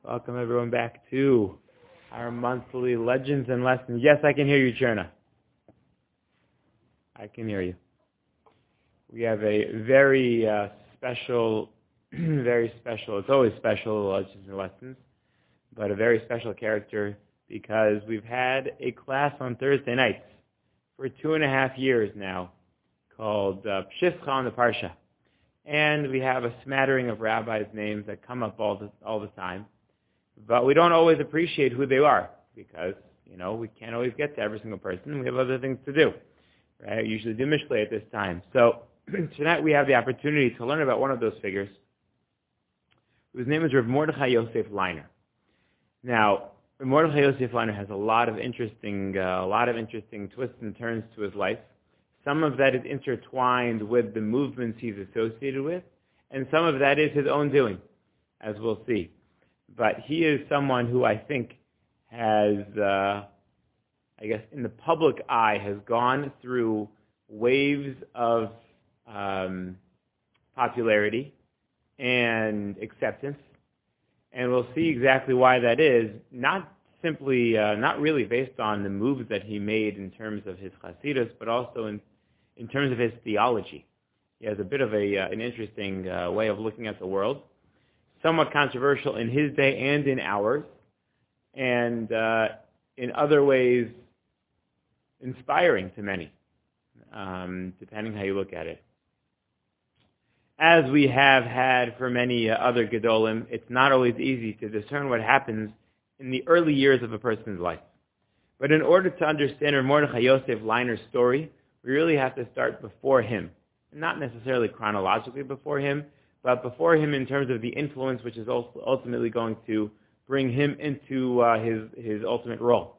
Welcome everyone back to our monthly Legends and Lessons. Yes, I can hear you, Cherna. I can hear you. We have a very special, it's always special Legends and Lessons, but a very special character because we've had a class on Thursday nights for 2.5 years now called Pshischa on the Parsha. And we have a smattering of rabbis' names that come up all the time. But we don't always appreciate who they are because, we can't always get to every single person. We have other things to do. Right? We usually do Mishlei at this time. So tonight we have the opportunity to learn about one of those figures whose name is Rav Mordechai Yosef Leiner. Now, Rav Mordechai Yosef Leiner has a lot of interesting twists and turns to his life. Some of that is intertwined with the movements he's associated with, and some of that is his own doing, as we'll see. But he is someone who I think has, in the public eye, has gone through waves of popularity and acceptance, and we'll see exactly why that is. Not really based on the moves that he made in terms of his Hasidus, but also in terms of his theology. He has a bit of an interesting way of looking at the world. Somewhat controversial in his day and in ours, and in other ways inspiring to many, depending how you look at it. As we have had for many other Gedolim, it's not always easy to discern what happens in the early years of a person's life. But in order to understand Rav Mordechai Yosef Leiner's story, we really have to start before him. Not necessarily chronologically before him, but before him in terms of the influence which is ultimately going to bring him into his ultimate role.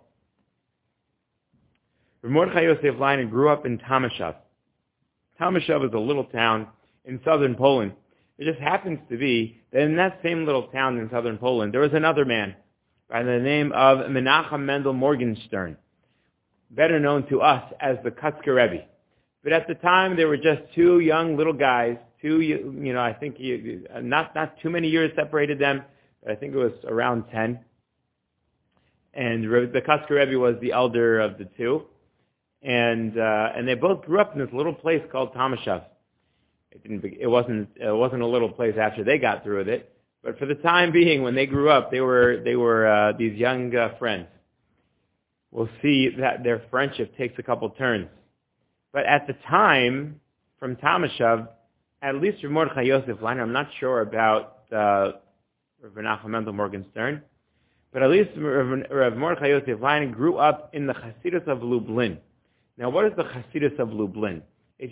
Rav Mordechai Yosef Leiner grew up in Tomaszów. Tomaszów is a little town in southern Poland. It just happens to be that in that same little town in southern Poland, there was another man by the name of Menachem Mendel Morgenstern, better known to us as the Kotzker Rebbe. But at the time, they were just two young little guys. I think not too many years separated them. But I think it was around 10. And the Kotzker Rebbe was the elder of the two, and they both grew up in this little place called Tomaszów. It wasn't a little place after they got through with it, but for the time being, when they grew up, they were these young friends. We'll see that their friendship takes a couple turns. But at the time, from Tomaszów, at least Rav Mordechai Yosef Leiner, I'm not sure about Rav Menachem Mendel Morgenstern, but at least Rav Mordechai Yosef Leiner grew up in the Hasidus of Lublin. Now, what is the Hasidus of Lublin? If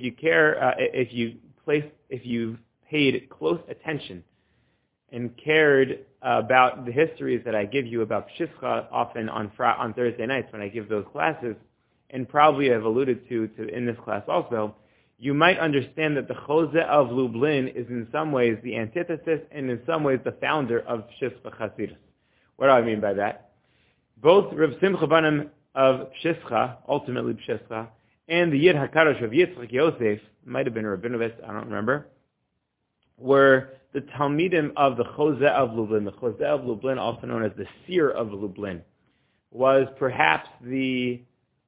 you paid close attention and cared about the histories that I give you about Pshischa often on Thursday nights when I give those classes, and probably have alluded to in this class also, you might understand that the Chozeh of Lublin is in some ways the antithesis and in some ways the founder of Pshischa Hasidus. What do I mean by that? Both Rav Simcha Banim of Pshischa, ultimately Pshischa, and the Yid HaKadosh of Yitzchak Yosef, might have been Rabinovich, I don't remember, were the Talmidim of the Chozeh of Lublin. The Chozeh of Lublin, also known as the Seer of Lublin, was perhaps the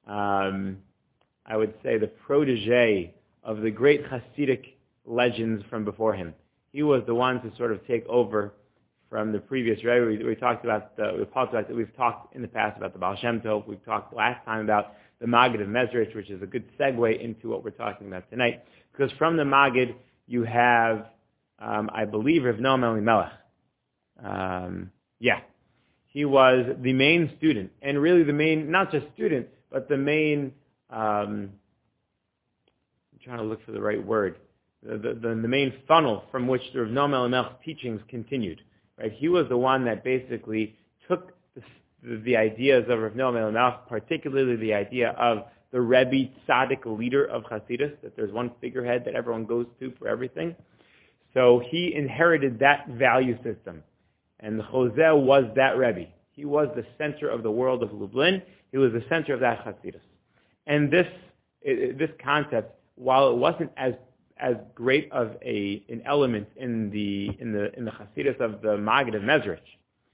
protege of the great Hasidic legends from before him. He was the one to sort of take over from the previous Rebbe. We've talked in the past about the Baal Shem Tov. We've talked last time about the Maggid of Mezrich, which is a good segue into what we're talking about tonight. Because from the Maggid, you have, I believe, Rav Noam Elimelech. He was the main student, and really not just student, but the main, I'm trying to look for the right word, the main funnel from which the Rav Noam Elimelech's teachings continued. Right? He was the one that basically took the ideas of Rav Noam Elimelech, particularly the idea of the Rebbe Tzaddik leader of Hasidus, that there's one figurehead that everyone goes to for everything. So he inherited that value system. And the Chozeh was that Rebbe. He was the center of the world of Lublin. He was the center of that Hasidus. And this concept, while it wasn't as great of an element in the Hasidus of the Maggid of Mezrich,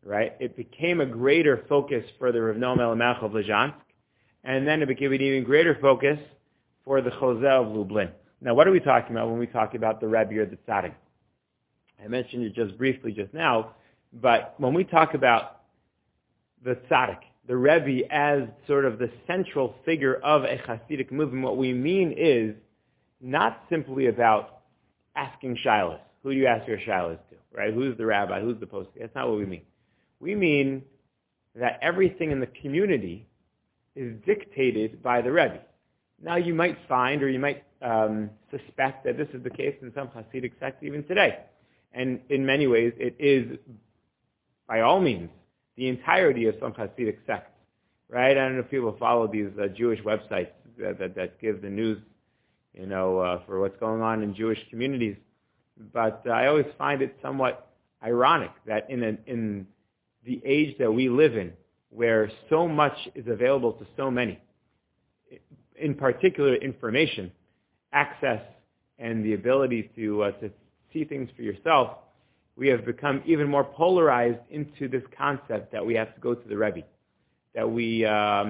right? It became a greater focus for the Rav Noam Elimelech of Lezhansk, and then it became an even greater focus for the Chozeh of Lublin. Now, what are we talking about when we talk about the Rebbe or the Tzaddik? I mentioned it just briefly just now, but when we talk about the Tzaddik, the Rebbe as sort of the central figure of a Hasidic movement, what we mean is not simply about asking shilas. Who do you ask your shilas to, right? Who's the rabbi? Who's the posek? That's not what we mean. We mean that everything in the community is dictated by the Rebbe. Now you might find, or you might suspect that this is the case in some Hasidic sects even today. And in many ways, it is, by all means, the entirety of some Hasidic sects, right? I don't know if people follow these Jewish websites that give the news, for what's going on in Jewish communities. But I always find it somewhat ironic that in the age that we live in, where so much is available to so many, in particular information, access, and the ability to see things for yourself, we have become even more polarized into this concept that we have to go to the Rebbe, that we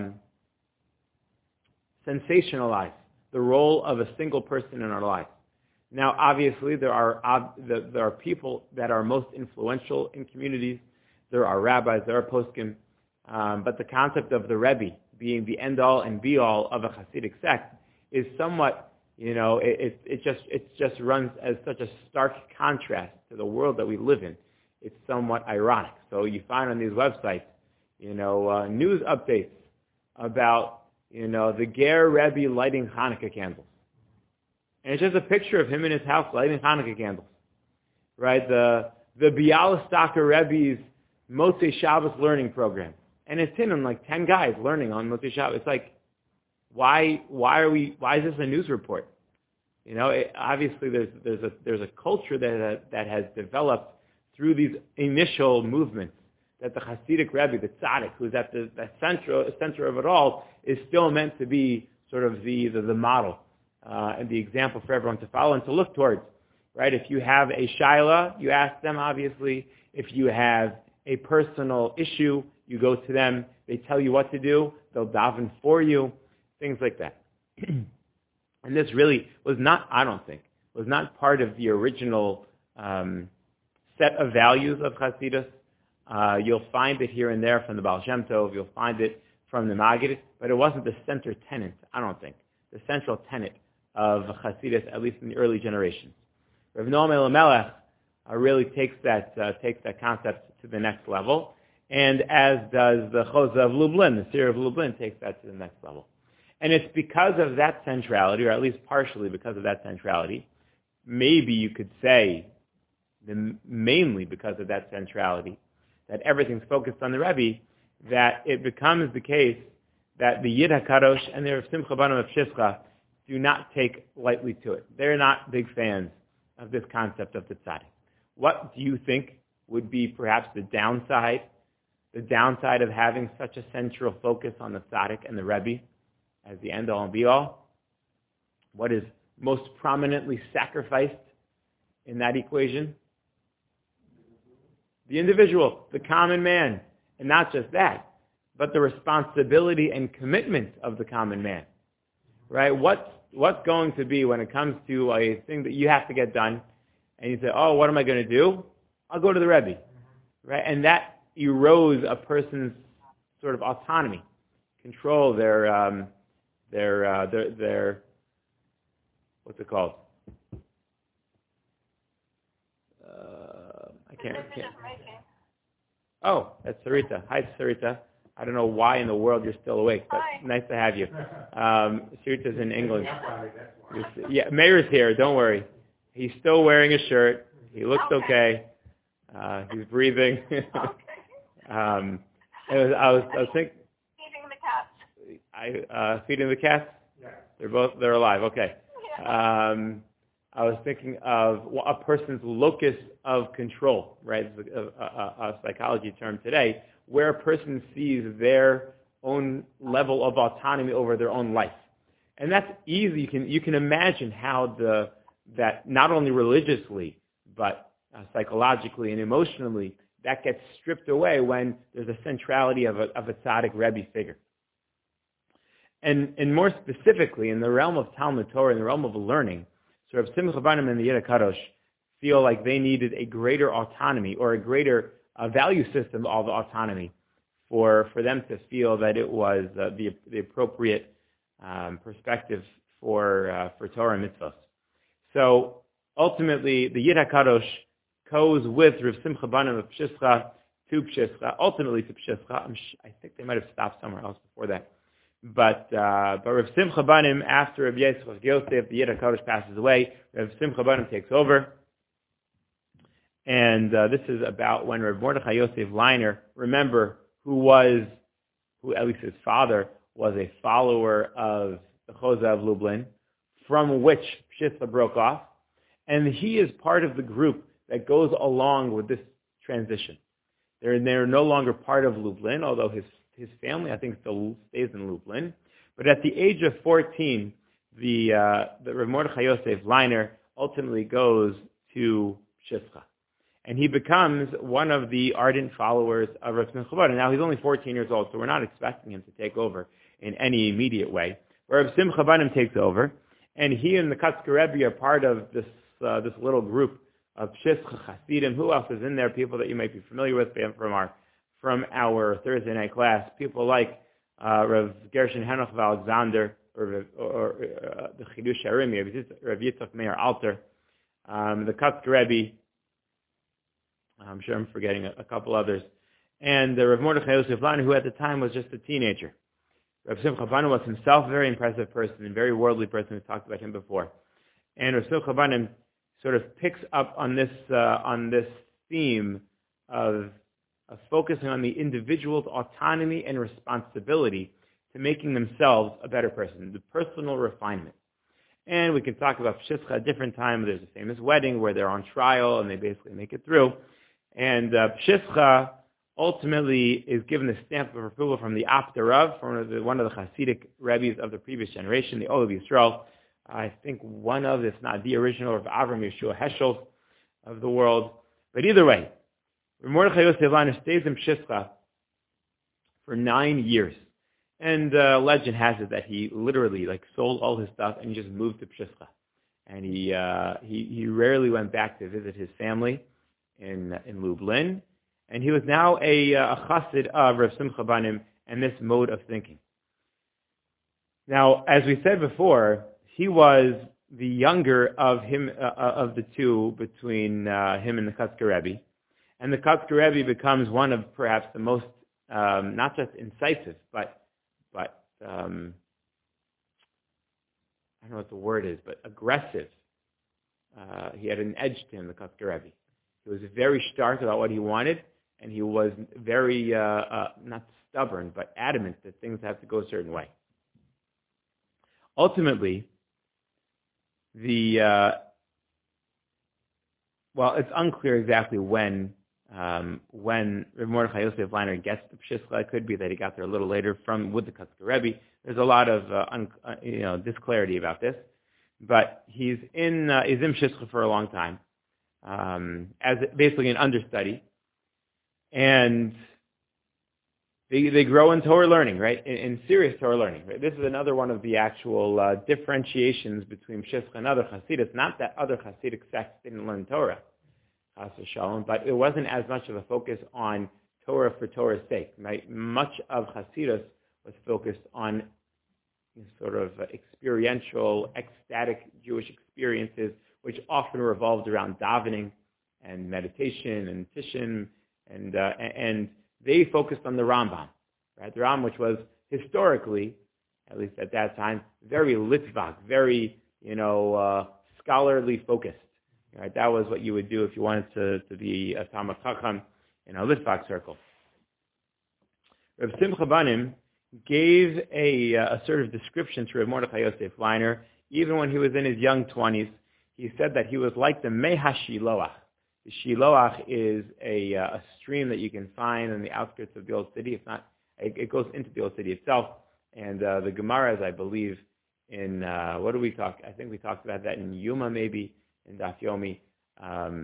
sensationalize the role of a single person in our lives. Now, obviously, there are people that are most influential in communities. There are rabbis, there are poskim, but the concept of the Rebbe being the end-all and be-all of a Hasidic sect is somewhat, it just runs as such a stark contrast to the world that we live in. It's somewhat ironic. So you find on these websites, news updates about, the Ger Rebbe lighting Hanukkah candles. And it's just a picture of him in his house lighting Hanukkah candles, right? The Bialystoker Rebbe's Motzei Shabbos learning program. And it's him and like 10 guys learning on Motzei Shabbos. It's like, why is this a news report? Obviously there's a culture that has developed through these initial movements that the Hasidic Rebbe, the Tzaddik, who's at the center of it all, is still meant to be sort of the model and the example for everyone to follow and to look towards, right? If you have a shaila, you ask them, obviously. If you have a personal issue, you go to them. They tell you what to do. They'll daven for you, things like that. And this really was not, I don't think, was not part of the original set of values of Hasidus. You'll find it here and there from the Baal Shem Tov. You'll find it from the Maggid, but it wasn't the center tenet, I don't think, the central tenet of Hasidus, at least in the early generations. Rav Noam Elimelech really takes that concept to the next level, and as does the Chozeh of Lublin, the Seer of Lublin takes that to the next level. And it's because of that centrality, or at least partially because of that centrality, maybe you could say mainly because of that centrality, that everything's focused on the Rebbe, that it becomes the case that the Yid HaKadosh and the Rav Simcha Banim of Shifcha do not take lightly to it. They're not big fans of this concept of the Tzaddik. What do you think would be perhaps the downside of having such a central focus on the Tzaddik and the Rebbe as the end-all and be-all? What is most prominently sacrificed in that equation? The individual, the common man. And not just that, but the responsibility and commitment of the common man. Right? What's going to be when it comes to a thing that you have to get done, and you say, oh, what am I going to do? I'll go to the Rebbe. Right? And that erodes a person's sort of autonomy, control, their what's it called? I can't. Oh, that's Sarita. Hi, Sarita. I don't know why in the world you're still awake, but nice to have you. Sarita's in England. Yeah, Meir's here. Don't worry. He's still wearing a shirt. He looks okay. He's breathing. I was thinking. Feeding the cats. Feeding the cats? Yeah. They're alive. Okay. Yeah. I was thinking of a person's locus of control, right? A psychology term today, where a person sees their own level of autonomy over their own life. And that's easy. You can imagine how that not only religiously, but psychologically and emotionally, that gets stripped away when there's a centrality of a tzaddik Rebbe figure. And more specifically, in the realm of Talmud Torah, in the realm of learning, so Rav Simcha Banim and the Yiddish Kadosh feel like they needed a greater autonomy or a greater value system of autonomy for them to feel that it was the appropriate perspective for Torah and mitzvahs. So ultimately, the Yiddish Kadosh goes with Rav Simcha Banim of Pshischa to Pshischa, ultimately to Pshischa. I think they might have stopped somewhere else before that. But Rav Simcha Banim, after Rav Yitzchak Yosef, the Yiddish Kadosh passes away, Rav Simcha Banim takes over. And this is about when Rav Mordechai Yosef Leiner, remember, who at least his father, was a follower of the Choza of Lublin, from which Pshischa broke off. And he is part of the group that goes along with this transition. They're no longer part of Lublin, although his family, I think, still stays in Lublin. But at the age of 14, the Rav Mordechai Yosef Leiner ultimately goes to Pshischa. And he becomes one of the ardent followers of Rav Simcha Banim. Now, he's only 14 years old, so we're not expecting him to take over in any immediate way. Rav Simcha Banim takes over, and he and the Kotzker Rebbe are part of this little group of Pshischa Hasidim. Who else is in there? People that you might be familiar with from our Thursday night class. People like Rav Gershon Henoch of Alexander, or the Chidush Harimi, Rav Yitzchak Meir Alter, the Kotzker Rebbe. I'm sure I'm forgetting a couple others. And Rav Mordechai Yosef Leiner, who at the time was just a teenager. Rav Simcha Banim was himself a very impressive person, a very worldly person. We've talked about him before. And Rav Simcha Banim sort of picks up on this theme of focusing on the individual's autonomy and responsibility to making themselves a better person, the personal refinement. And we can talk about Pshischa at a different time. There's a famous wedding where they're on trial and they basically make it through. And Pshischa ultimately is given the stamp of approval from the Apter from one of the Hasidic rabbis of the previous generation, the Olav Yisrael. I think one of, if not the original, of Avram Yeshua Heschel of the world. But either way, Mordechai Yosef Leiner stays in Pshischa for 9 years. And legend has it that he literally sold all his stuff and he just moved to Pshischa. And he rarely went back to visit his family in Lublin. And he was now a chassid of Rav Simcha Banim and this mode of thinking. Now, as we said before, he was the younger of him of the two between him and the Kotzker Rebbe. And the Kotzker Rebbe becomes one of perhaps the most, not just incisive, but I don't know what the word is, but aggressive. He had an edge to him, the Kotzker Rebbe. He was very stark about what he wanted, and he was very, not stubborn, but adamant that things have to go a certain way. Ultimately, it's unclear exactly when Rav Mordechai Yosef Leiner gets to Pshischa. It could be that he got there a little later with the Kotzker Rebbe. There's a lot of disclarity about this, but he's in Pshischa for a long time as basically an understudy, and they grow in Torah learning, right? In serious Torah learning. Right? This is another one of the actual differentiations between Pshischa and other Hasidus. Not that other Hasidic sects didn't learn Torah, but it wasn't as much of a focus on Torah for Torah's sake. Right? Much of Hasidus was focused on sort of experiential, ecstatic Jewish experiences, which often revolved around davening and meditation and tishim, and they focused on the Rambam, right? The Rambam, which was historically, at least at that time, very litvak, very scholarly focused. Right? That was what you would do if you wanted to be a Talmid Chacham in a litvak circle. Rav Simcha Banim gave a sort of description to Rav Mordechai Yosef Leiner, even when he was in his young 20s. He said that he was like the Mei HaShiloach. The Shiloach is a stream that you can find in the outskirts of the old city. If not, it goes into the old city itself. And the Gemaras, I believe, in what do we talk? I think we talked about that in Yuma, maybe in Daf Yomi.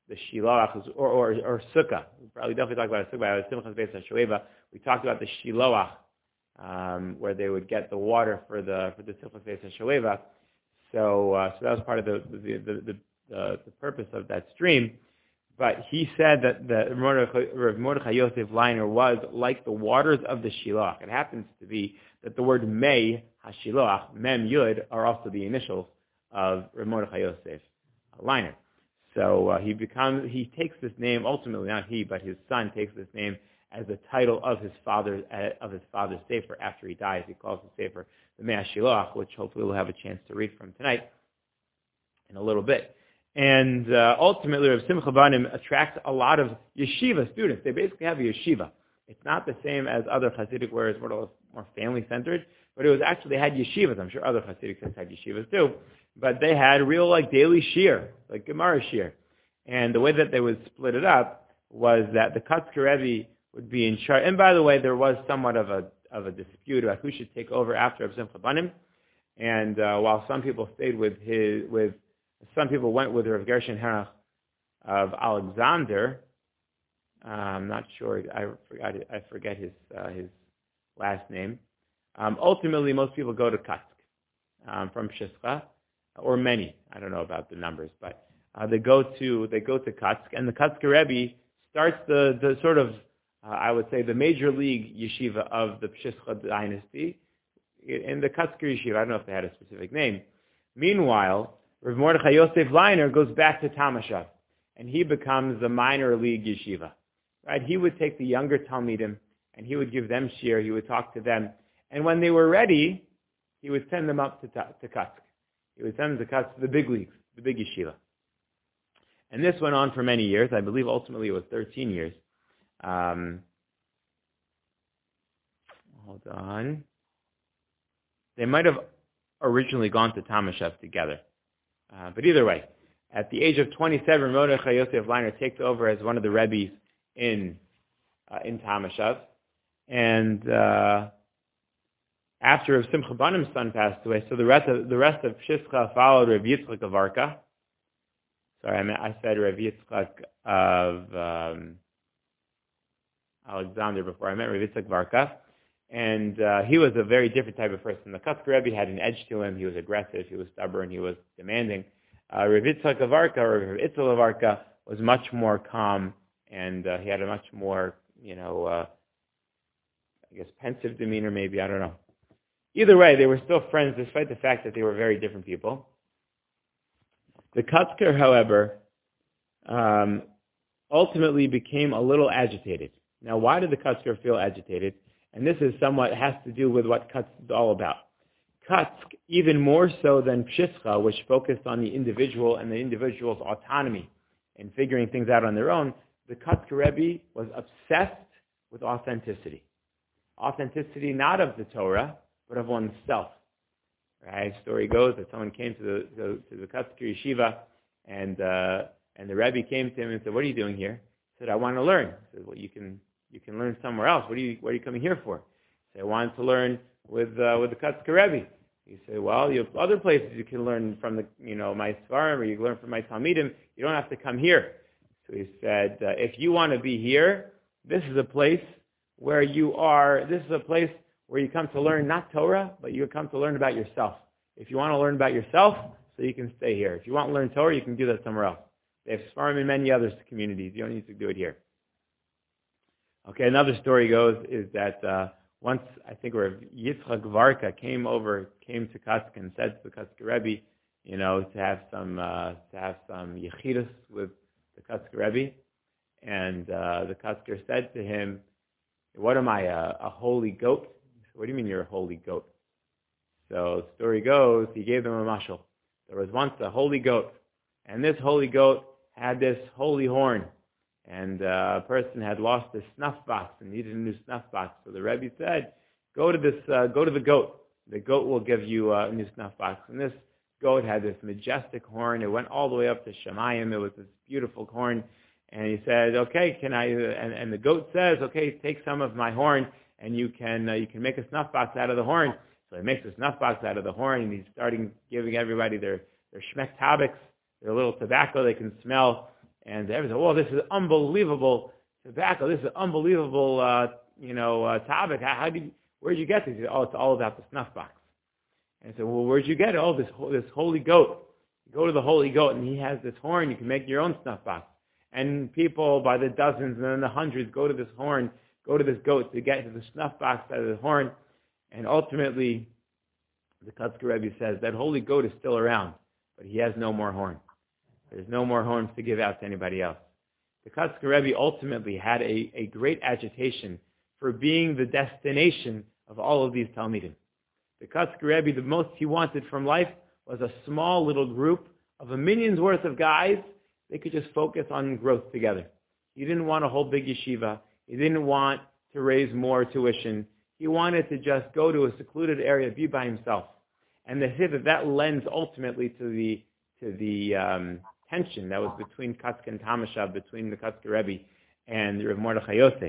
the Shiloach, or Sukkah. We probably definitely talked about a Sukkah, Simchas Beis HaShoeva. We talked about the Shiloach, where they would get the water for the Simchas Beis HaShoeva. So that was part of the purpose of that stream. But he said that Rav Mordechai Yosef Leiner was like the waters of the Shiloach. It happens to be that the word Mei HaShiloach, Mem Yud, are also the initials of Rav Mordechai Yosef Leiner. So he takes this name, ultimately not he, but his son takes this name as the title of his father's sefer after he dies. He calls the sefer the Mei HaShiloach, which hopefully we'll have a chance to read from tonight in a little bit. And ultimately, Rav Simcha Banim attracts a lot of yeshiva students. They basically have a yeshiva. It's not the same as other Hasidic, where it's more family-centered, but it was actually, they had yeshivas. I'm sure other Hasidic sects had yeshivas too. But they had real, daily shir, like Gemara shir. And the way that they would split it up was that the Kotzker Rebbe would be in charge. And by the way, there was somewhat of a dispute about who should take over after Rav Simcha Banim. And while some people stayed some people went with Rav Gershon Herach of Alexander. I'm not sure. I forget his last name. Ultimately, most people go to Katsk from Pshischa, or many. I don't know about the numbers, but they go to Katsk, and the Kotzker Rebbe starts the sort of I would say the major league yeshiva of the Pshischa dynasty in the Kotzker yeshiva. I don't know if they had a specific name. Meanwhile, Rav Mordechai Yosef Leiner goes back to Tamashav, and he becomes the minor league yeshiva. Right? He would take the younger Talmidim, and he would give them shir. He would talk to them, and when they were ready, he would send them up to Katsk. He would send them to Katsk, the big leagues, the big yeshiva. And this went on for many years. I believe ultimately it was 13 years. Hold on. They might have originally gone to Tamashev together. But either way, at the age of 27, Mordechai Yosef Leiner takes over as one of the Rebbes in Tamashev. And after Rav Simcha Banim's son passed away, so the rest of Pshischa followed Rav Yitzchak of Arka. Sorry, I said Rav Yitzchak of Alexander before. I meant Rav Yitzchak of Arka. And he was a very different type of person. The Kotzker Rebbe had an edge to him. He was aggressive. He was stubborn. He was demanding. Rav Yitzchak of Arka, or Rav Itzel of Arka, was much more calm, and he had a much more, pensive demeanor maybe. I don't know. Either way, they were still friends despite the fact that they were very different people. The Kotzker, however, ultimately became a little agitated. Now, why did the Kotzker feel agitated? And this is has to do with what Katsk is all about. Katsk, even more so than Pshischa, which focused on the individual and the individual's autonomy and figuring things out on their own, the Kotzker Rebbe was obsessed with authenticity. Authenticity not of the Torah, but of oneself. Right? The story goes that someone came to the Kotzker yeshiva, and the Rebbe came to him and said, "What are you doing here?" He said, "I want to learn." He said, "Well, you can learn somewhere else. What are you coming here for?" He said, "I wanted to learn with the Kotzker Rebbe." He said, "Well, you have other places you can learn from my Svarim, or you can learn from my Talmidim. You don't have to come here." So he said, "If you want to be here, this is a place where you are. This is a place where you come to learn not Torah, but you come to learn about yourself. If you want to learn about yourself, so you can stay here. If you want to learn Torah, you can do that somewhere else. They have Svarim in many other communities. You don't need to do it here." Okay, another story goes is that once, I think Rav Yitzchak Varka came to Katsk and said to the Kotzker Rebbe, to have some yechidus with the Kotzker Rebbe, and the Kotzker said to him, "What am I, a holy goat?" He said, "What do you mean you're a holy goat?" So the story goes, he gave them a mashal. There was once a holy goat, and this holy goat had this holy horn. And a person had lost his snuff box and needed a new snuff box. So the Rebbe said, go to the goat. The goat will give you a new snuff box. And this goat had this majestic horn. It went all the way up to Shemayim. It was this beautiful horn. And he said, "Okay, can I?" And the goat says, "Okay, take some of my horn, and you can make a snuff box out of the horn." So he makes a snuff box out of the horn, and he's starting giving everybody their shmek tabiks, their little tobacco they can smell. And everyone said, "Well, this is unbelievable tobacco. This is unbelievable, topic. Where'd you get this?" He said, "Oh, it's all about the snuff box." And I said, "Well, where'd you get it?" "Oh, this holy goat. You go to the holy goat, and he has this horn. You can make your own snuff box." And people by the dozens and then the hundreds go to this goat to get to the snuff box out of the horn. And ultimately, the Kotzker Rebbe says that holy goat is still around, but he has no more horn. There's no more horns to give out to anybody else. The Kotzker Rebbe ultimately had a great agitation for being the destination of all of these Talmidim. The Kotzker Rebbe, the most he wanted from life was a small little group of a million's worth of guys. They could just focus on growth together. He didn't want a whole big yeshiva. He didn't want to raise more tuition. He wanted to just go to a secluded area, be by himself. And they say that lends ultimately to the tension that was between Kotzker and Tamashav, between the Kotzker Rebbe and Rav Mordechai Yosef.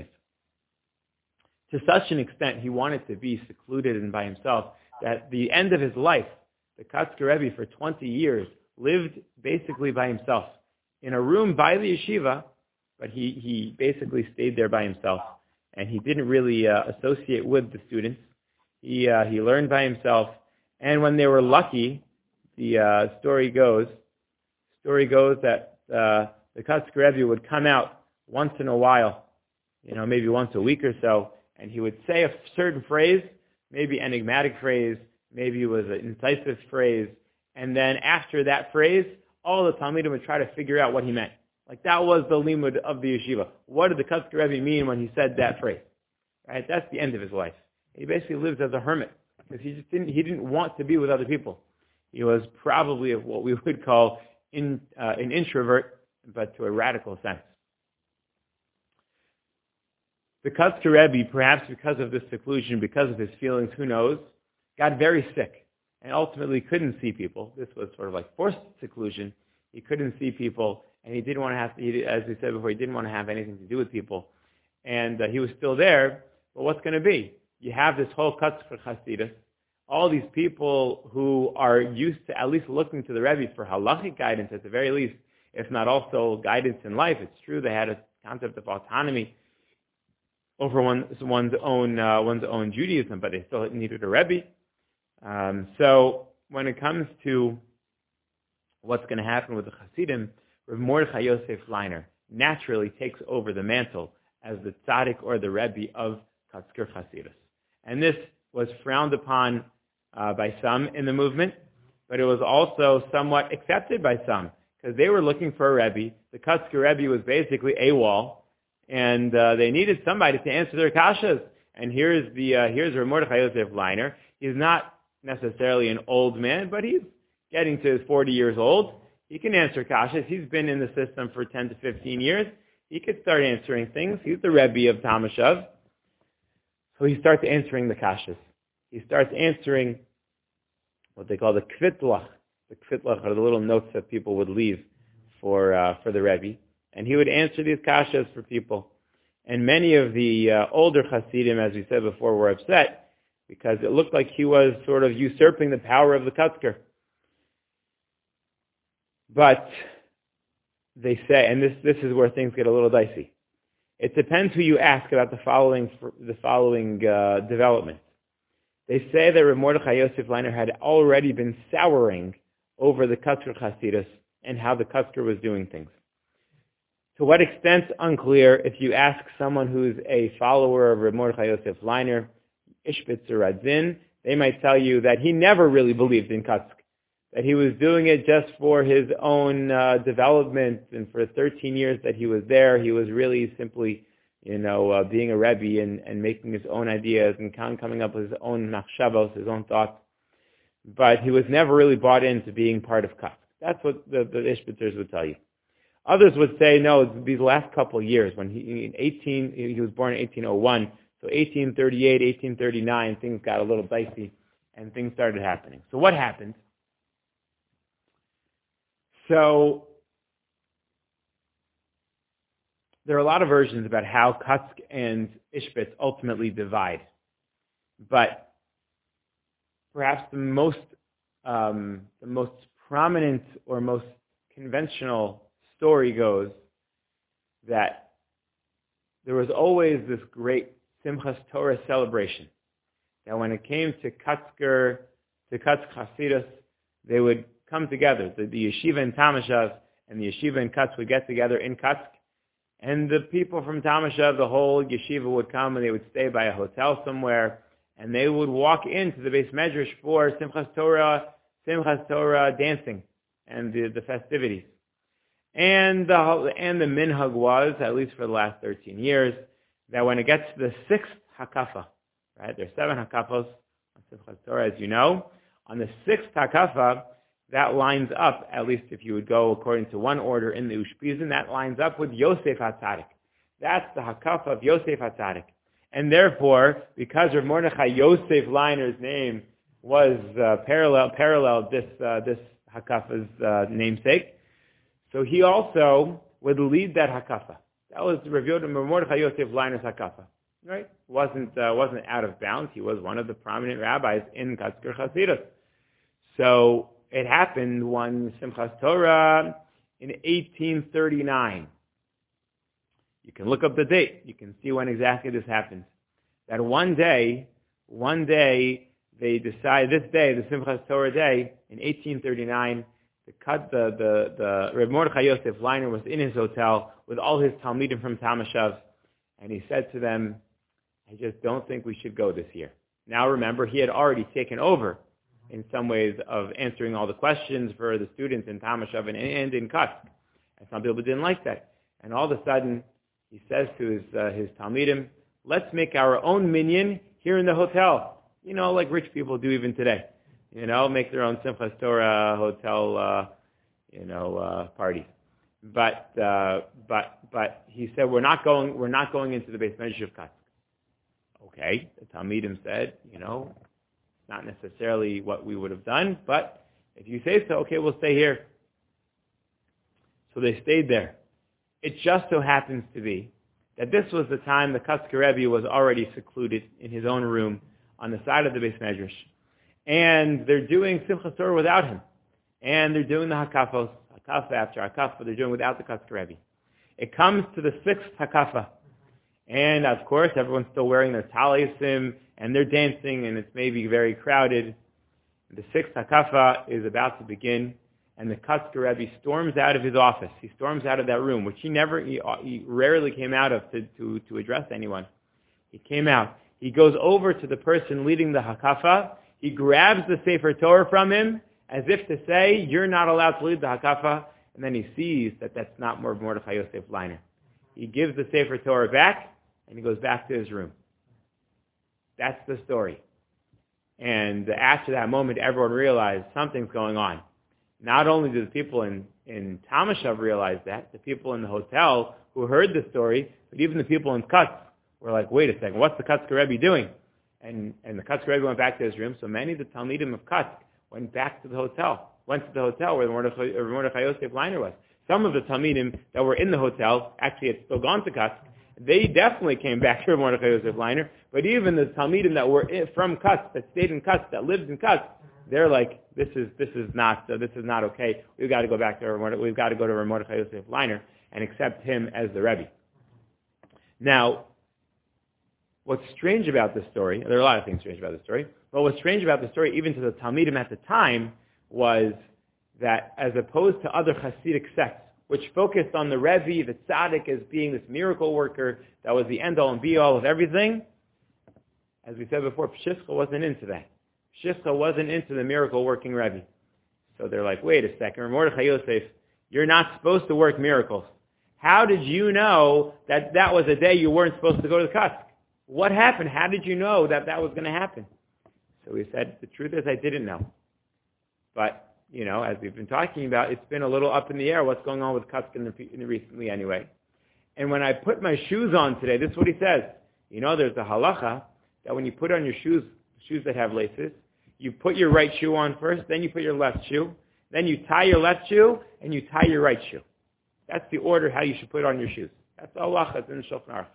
To such an extent, he wanted to be secluded and by himself that at the end of his life, the Kotzker Rebbe for 20 years lived basically by himself in a room by the yeshiva, but he basically stayed there by himself, and he didn't really associate with the students. He learned by himself, and when they were lucky, the story goes that the Kotzker Rebbe would come out once in a while, maybe once a week or so, and he would say a certain phrase, maybe an enigmatic phrase, maybe it was an incisive phrase, and then after that phrase, all the Talmidim would try to figure out what he meant. Like that was the limud of the yeshiva. What did the Kotzker Rebbe mean when he said that phrase? Right? That's the end of his life. He basically lives as a hermit because he didn't want to be with other people. He was probably what we would call an introvert, but to a radical sense. The Kotzker Rebbe, perhaps because of this seclusion, because of his feelings, who knows, got very sick and ultimately couldn't see people. This was sort of like forced seclusion. He couldn't see people, and he didn't want to as we said before, he didn't want to have anything to do with people. And he was still there, but what's going to be? You have this whole Kotzker Hasidus, all these people who are used to at least looking to the Rebbe for halachic guidance at the very least, if not also guidance in life. It's true they had a concept of autonomy over one's own Judaism, but they still needed a Rebbe. So when it comes to what's going to happen with the Hasidim, Rav Mordechai Yosef Leiner naturally takes over the mantle as the tzaddik or the Rebbe of Kotzker Hasidus. And this was frowned upon by some in the movement, but it was also somewhat accepted by some because they were looking for a Rebbe. The Kotzker Rebbe was basically AWOL, and they needed somebody to answer their kashas. And here's Rav Mordechai Yosef Leiner. He's not necessarily an old man, but he's getting to his 40 years old. He can answer kashas. He's been in the system for 10 to 15 years. He could start answering things. He's the Rebbe of Tamashav. So he starts answering the kashas. He starts answering what they call the kvitlach. The kvitlach are the little notes that people would leave for the Rebbe. And he would answer these kashas for people. And many of the older Hasidim, as we said before, were upset because it looked like he was sort of usurping the power of the Kotzker. But they say, and this is where things get a little dicey. It depends who you ask about the following development. They say that Rav Mordechai Yosef Leiner had already been souring over the Kotzker Hasidus and how the Kotzker was doing things. To what extent, unclear. If you ask someone who's a follower of Rav Mordechai Yosef Leiner, Ishbitzer Radzin, they might tell you that he never really believed in Kotzker, that he was doing it just for his own development, and for 13 years that he was there, he was really simply, being a Rebbe and making his own ideas and coming up with his own machshavos, his own thoughts. But he was never really bought into being part of Kotzker. That's what the Ishbitzers would tell you. Others would say, no, these last couple of years, when he was born in 1801, so 1838, 1839, things got a little dicey, and things started happening. So what happened? So there are a lot of versions about how Kotzker and Ishbitz ultimately divide. But perhaps the most prominent or most conventional story goes that there was always this great Simchas Torah celebration. That when it came to Kutzk Hasidus, they would come together. The yeshiva in Tamashav and the yeshiva in Kutzk would get together in Kutzk. And the people from Tamashav, the whole yeshiva would come and they would stay by a hotel somewhere. And they would walk into the Beis Medrash for Simchas Torah dancing and the festivities. And the minhag was, at least for the last 13 years, that when it gets to the sixth hakafa, right? There's 7 hakafos on Simchas Torah, as you know. On the sixth hakafa, that lines up, at least if you would go according to one order in the Ushpizin, that lines up with Yosef HaTzadik. That's the hakafa of Yosef HaTzadik. And therefore, because Rav Mordechai Yosef Leiner's name was parallel this hakafa's namesake, so he also would lead that hakafa. That was Rav Mordechai Yosef Leiner's hakafa. Right? Wasn't out of bounds. He was one of the prominent rabbis in Kutzker Hasidus. So it happened one Simchas Torah in 1839. You can look up the date. You can see when exactly this happens. That one day they decide, this day, the Simchas Torah day, in 1839, the Reb Mordechai Yosef Leiner was in his hotel with all his Talmidim from Tamashav, and he said to them, I just don't think we should go this year. Now remember, he had already taken over in some ways of answering all the questions for the students in Tamashav and in Kutzk. And some people didn't like that. And all of a sudden, he says to his Talmidim, let's make our own minyan here in the hotel. You know, like rich people do even today. You know, make their own Simchas Torah hotel, parties. But he said, we're not going into the Beis Medrash of Kutzk. Okay, the Talmidim said, not necessarily what we would have done, but if you say so, okay, we'll stay here. So they stayed there. It just so happens to be that this was the time the Kutzker Rebbe was already secluded in his own room on the side of the Beis Medrash. And they're doing Simchas Torah without him. And they're doing the Hakafos, Hakafa after Hakafa, they're doing without the Kutzker Rebbe. It comes to the 6th Hakafa. And of course, everyone's still wearing their talisim, and they're dancing, and it's maybe very crowded. The 6th Hakafa is about to begin, and the Kutzker Rebbe storms out of his office. He storms out of that room, which he rarely came out of to address anyone. He came out. He goes over to the person leading the Hakafa. He grabs the Sefer Torah from him, as if to say, you're not allowed to lead the Hakafa, and then he sees that that's not Mordechai Yosef Leiner. He gives the Sefer Torah back, and he goes back to his room. That's the story. And after that moment, everyone realized something's going on. Not only do the people in Tamashav realize that, the people in the hotel who heard the story, but even the people in Kutzk were like, wait a second, what's the Kutzker Rebbe doing? And the Kutzker Rebbe went back to his room, so many of the Talmidim of Kutzk went to the hotel where the Mordechai Yosef Leiner was. Some of the Talmidim that were in the hotel actually had still gone to Kutzk. They definitely came back to Mordechai Yosef Leiner, but even the Talmidim that were from Kutzk, that stayed in Kutzk, that lived in Kutzk, they're like, this is not okay. We've got to go back to we've got to go to Mordechai Yosef Leiner and accept him as the Rebbe. Now, what's strange about this story, there are a lot of things strange about this story, but what's strange about the story, even to the Talmidim at the time, was that as opposed to other Hasidic sects, which focused on the Rebbe, the Tzaddik, as being this miracle worker that was the end-all and be-all of everything, as we said before, Pshischa wasn't into that. Pshischa wasn't into the miracle-working Rebbe. So they're like, wait a second, Mordechai Yosef, you're not supposed to work miracles. How did you know that was a day you weren't supposed to go to the Kutzk? What happened? How did you know that was going to happen? So he said, the truth is I didn't know. But as we've been talking about, it's been a little up in the air what's going on with Kutzk recently anyway. And when I put my shoes on today, this is what he says. There's a halacha that when you put on your shoes that have laces, you put your right shoe on first, then you put your left shoe, then you tie your left shoe, and you tie your right shoe. That's the order how you should put on your shoes. That's the halacha. It's in the Shulchan Aruch.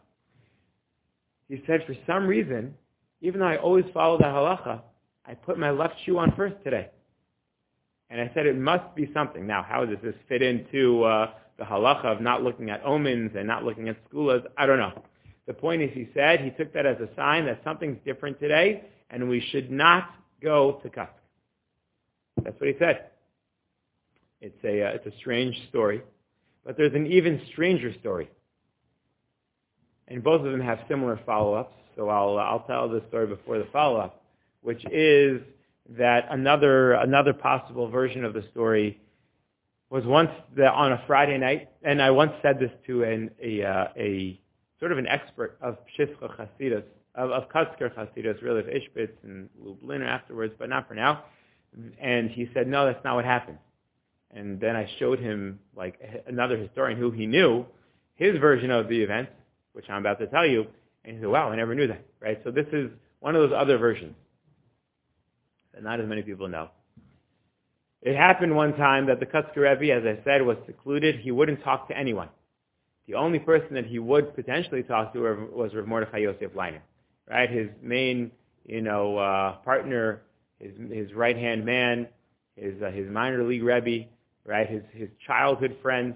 He said, for some reason, even though I always follow that halacha, I put my left shoe on first today. And I said, it must be something. Now, how does this fit into the the halacha of not looking at omens and not looking at skulas. I don't know. The point is, he said he took that as a sign that something's different today, and we should not go to Kask. That's what he said. It's a strange story, but there's an even stranger story, and both of them have similar follow-ups. So I'll tell this story before the follow-up, which is that another possible version of the story was once on a Friday night, and I once said this to a sort of an expert of Pshischa Chasidus, of Kasker Chasidus, really of Ishbitz and Lublin afterwards, but not for now. And he said, no, that's not what happened. And then I showed him like another historian who he knew, his version of the event, which I'm about to tell you, and he said, wow, I never knew that, right? So this is one of those other versions that not as many people know. It happened one time that the Kutzker Rebbe, as I said, was secluded. He wouldn't talk to anyone. The only person that he would potentially talk to was Rav Mordechai Yosef Leiner, right? His main, partner, his right-hand man, his minor league Rebbe, right? His childhood friend.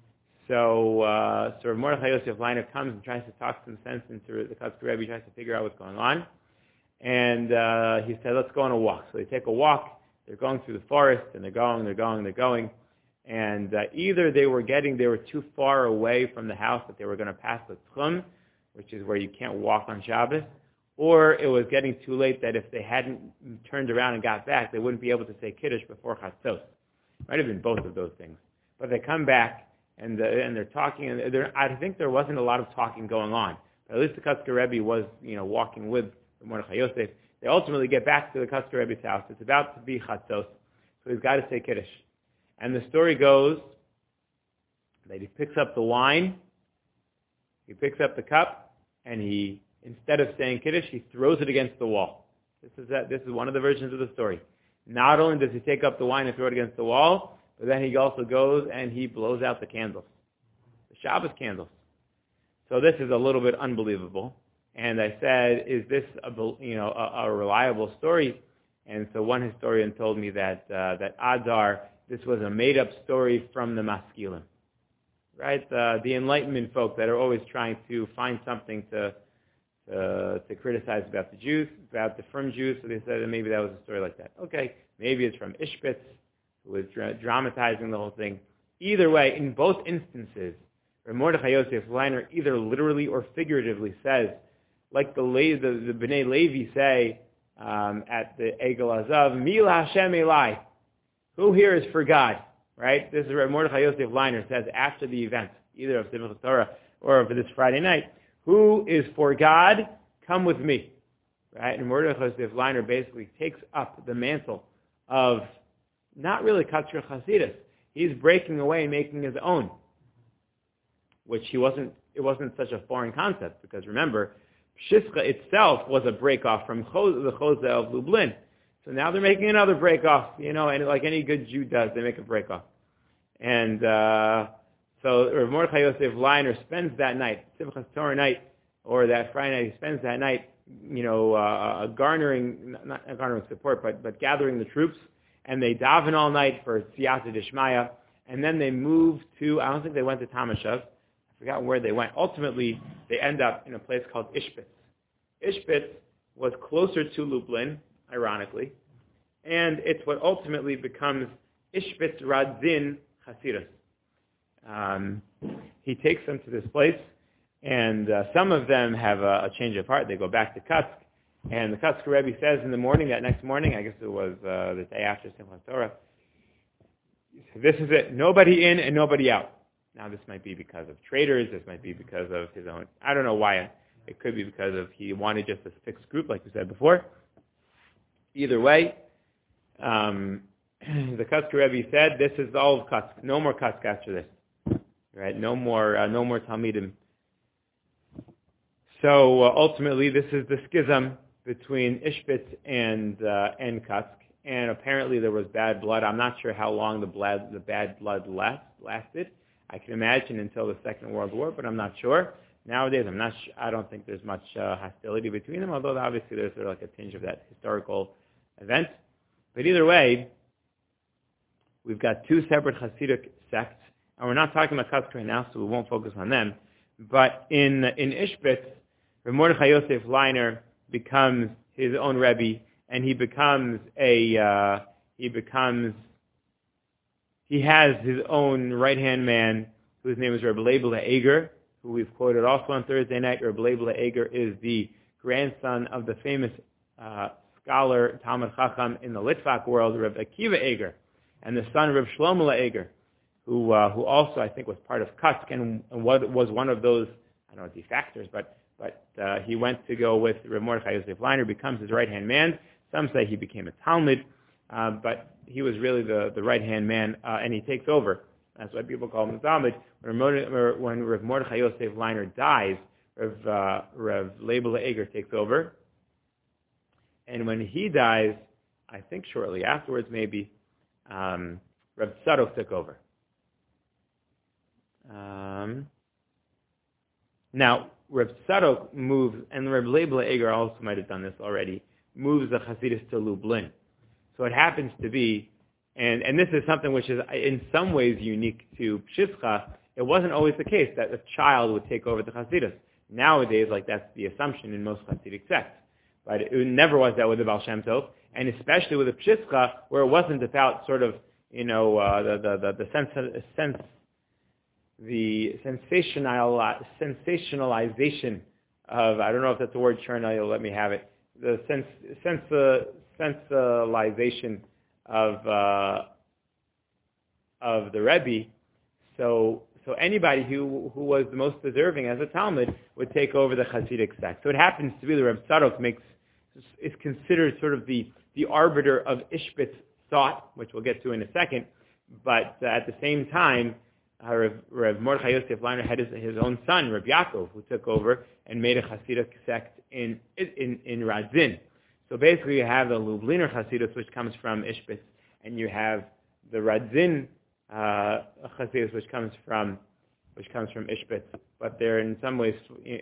So Rav Mordechai Yosef Leiner comes and tries to talk some sense into the Kutzker Rebbe, tries to figure out what's going on. And he said, let's go on a walk. So they take a walk. They're going through the forest, and they're going. And either they were too far away from the house that they were going to pass the Tchum, which is where you can't walk on Shabbos, or it was getting too late that if they hadn't turned around and got back, they wouldn't be able to say Kiddush before Chatzos. Might have been both of those things. But they come back, and they're talking, and I think there wasn't a lot of talking going on. But at least the Kutzker Rebbe was, walking with Mordechai Yosef. They ultimately get back to the Kutzker Rebbe's house. It's about to be Chatzos, so he's got to say Kiddush. And the story goes that he picks up the wine, he picks up the cup, and he, instead of saying Kiddush, he throws it against the wall. This is one of the versions of the story. Not only does he take up the wine and throw it against the wall, but then he also goes and he blows out the candles, the Shabbos candles. So this is a little bit unbelievable. And I said, is this a reliable story? And so one historian told me that Adar, this was a made-up story from the Maskilim, right? The Enlightenment folk that are always trying to find something to criticize about the Jews, about the frum Jews. So they said that maybe that was a story like that. Okay, maybe it's from Ishbitz, who was dramatizing the whole thing. Either way, in both instances, Rav Mordechai Yosef Leiner either literally or figuratively says, like the Bnei Levi say at the Egel Azav, Mila Hashem Elai. Who here is for God, right? This is what Mordechai Yosef Leiner says after the event, either of Simchas Torah or of this Friday night. Who is for God? Come with me, right? And Mordechai Yosef Leiner basically takes up the mantle of not really Katzker Chasidus. He's breaking away and making his own, which it wasn't such a foreign concept, because remember, Pshischa itself was a break-off from the Chose of Lublin. So now they're making another break-off, and like any good Jew does, they make a break-off. And so Rav Mordechai Yosef Leiner spends that night, Simchas Torah night, or that Friday night, he spends that night, garnering, not garnering support, but gathering the troops, and they daven all night for Siyata Dishmaya, and then they move to, I don't think they went to Tamashav, I forgot where they went. Ultimately, they end up in a place called Ishbitz. Ishbitz was closer to Lublin, ironically, and it's what ultimately becomes Ishbitz Radzin Chasidus. He takes them to this place, and some of them have a change of heart. They go back to Kutzk, and the Kutzker Rebbe says in the morning, that next morning, I guess it was the day after Simchas Torah, this is it, nobody in and nobody out. Now, this might be because of traders. This might be because of his own. I don't know why. It could be because of he wanted just a fixed group, like we said before. Either way, the Kutzker Rebbe said, "This is all of Kutzk. No more Kutzk after this. Right? No more Talmidim." So ultimately, this is the schism between Ishbitz and Kutzk. And apparently, there was bad blood. I'm not sure how long the bad blood lasted. I can imagine until the Second World War, but I'm not sure. Nowadays, I don't think there's much hostility between them, although obviously there's sort of like a tinge of that historical event. But either way, we've got two separate Hasidic sects, And we're not talking about Katzk right now, so we won't focus on them. But in Ishbitz, Rav Mordechai Yosef Leiner becomes his own Rebbe, and he has his own right-hand man, whose name is Reb Leibele Eger, who we've quoted also on Thursday night. Reb Leibele Eger is the grandson of the famous scholar, Talmud Chacham in the Litvak world, Reb Akiva Eger, and the son of Reb Shlomo Eger, who also, I think, was part of Katzk and was one of those, I don't know, defectors, but he went to go with Reb Mordechai Yosef Leiner, becomes his right-hand man. Some say he became a Talmud, but he was really the right-hand man, and he takes over. That's why people call him the Talmud. When Reb Mordechai Yosef Leiner dies, Reb Leibele Eger takes over. And when he dies, I think shortly afterwards maybe, Reb Tzadok took over. Now, Reb Tzadok moves, and Reb Leibele Eger also might have done this already, moves the Hasidus to Lublin. So it happens to be, and this is something which is in some ways unique to Pshischa. It wasn't always the case that a child would take over the Hasidus. Nowadays, like that's the assumption in most Hasidic sects. But it never was that with the Baal Shem Tov, and especially with the Pshischa, where it wasn't about sort of, the sensationalization of, I don't know if that's the word, Cherna, you'll let me have it, the sensationalization of the Rebbe. So anybody who was the most deserving as a Talmud would take over the Hasidic sect. So it happens to be that Reb Tzadok is considered sort of the arbiter of Ishbitz thought, which we'll get to in a second, but at the same time, Reb Mordechai Yosef Leiner had his own son, Reb Yaakov, who took over and made a Hasidic sect in Radzin. So basically you have the Lubliner Hasidus, which comes from Ishbitz, and you have the Radzin Hasidus, which comes from Ishbitz. But they're in some ways,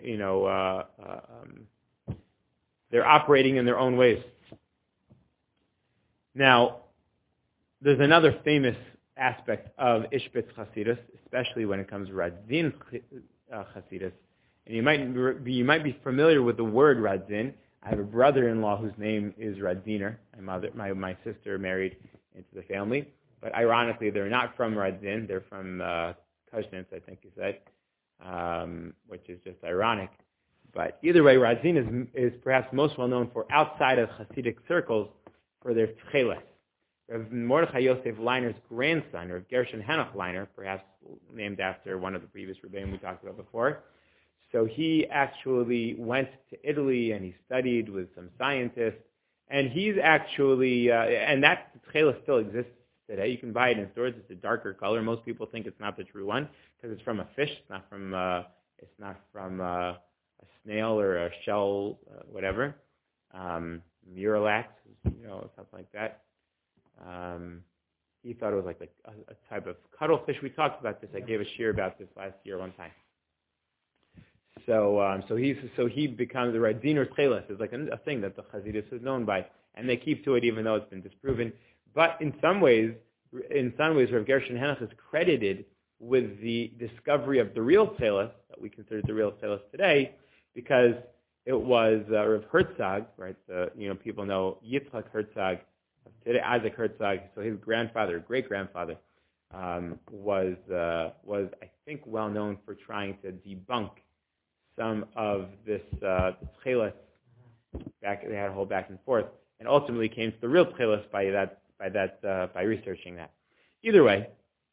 they're operating in their own ways. Now, there's another famous aspect of Ishbitz Hasidus, especially when it comes to Radzin Hasidus. And you might be familiar with the word Radzin. I have a brother-in-law whose name is Radziner. My sister married into the family. But ironically, they're not from Radzin. They're from Kuznets, I think you said, which is just ironic. But either way, Radzin is perhaps most well known for outside of Hasidic circles for their tcheles. Rav Mordechai Yosef Leiner's grandson, Rav Gershon Henoch Leiner, perhaps named after one of the previous rebbeim we talked about before. So he actually went to Italy and he studied with some scientists. And he's actually, and that tcheles still exists today. You can buy it in stores. It's a darker color. Most people think it's not the true one because it's from a fish. It's not from a snail or a shell, whatever. Muralax, something like that. He thought it was like a type of cuttlefish. We talked about this. I gave a shiur about this last year one time. So he becomes the Radziner Tcheles. It's like a thing that the Chassidus is known by, and they keep to it even though it's been disproven. But in some ways, Rav Gershon Henoch is credited with the discovery of the real Tcheles that we consider the real Tcheles today, because it was Rav Herzog, right? People know Yitzchak Herzog. Today, Isaac Herzog, so his grandfather, great-grandfather, was I think well known for trying to debunk some of this tcheles. They had a whole back and forth, and ultimately came to the real tcheles by researching that. Either way,